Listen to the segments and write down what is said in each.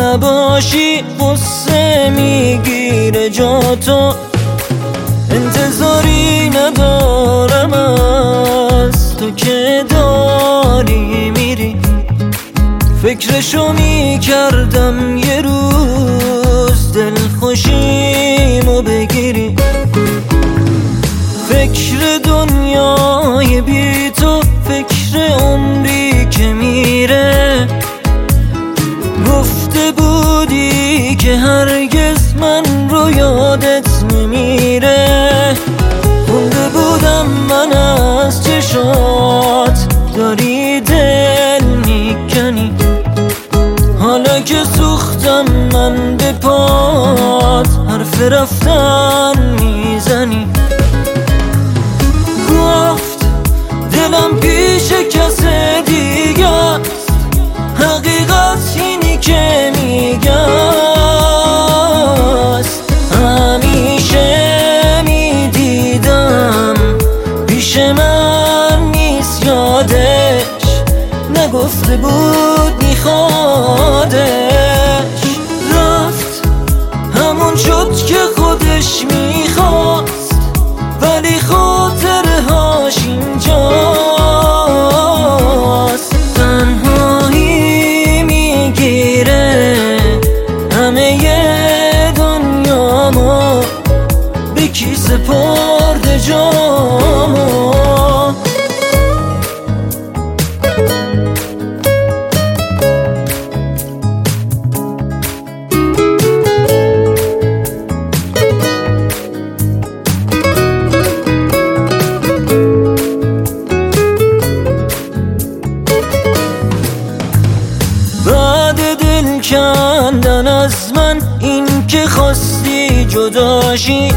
نباشی قصه میگیره جاتو، انتظاری ندارم از تو که داری میری. فکرشو میکردم یه روز دلخوشیمو بگیری. فکر دنیای بی تو، فکر عمری که میره. گفته بودی که هرگز من رو یادت نمیره. خونده بودم من از چشات داری دل میکنی. حالا که سوختم من به پات حرف رفتن میزنی. گفت دلم پیش کس دیگه است، حقیقت اینی که میگه است. همیشه میدیدم پیش من نیست، یادش نگفته بود میخوادش. رفت همون شد که خودش میخواست، ولی خاطره هاش اینجاست. تنهایی میگیره همه دنیامو، به کی سپرده جامو. کندن از من این که خواستی جداشی.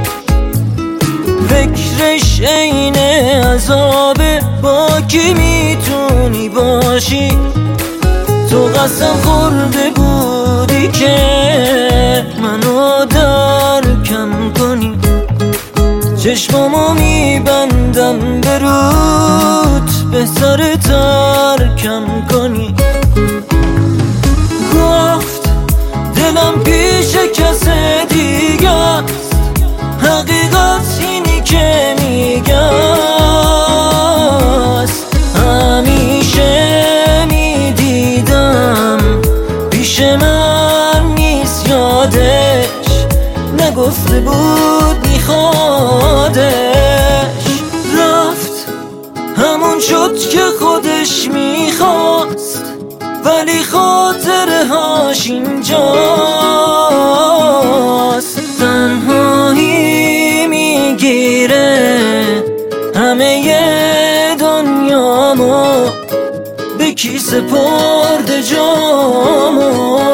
فکرش عین عذابه، با کی میتونی باشی. تو قسم خورده بودی که منو درکم کنی. چشمامو میبندم به رود، بهتر ترکم کنی. گفت دلم پیش کس دیگه است، حقیقت اینی که میگه است. همیشه میدیدم پیش من نیست، یادش نگفته بود میخوادش. رفت همون شد که خودش میخواست، ولی خاطره هاش اینجاست. تنهایی میگیره همه دنیامو، به کی سپرده جامو.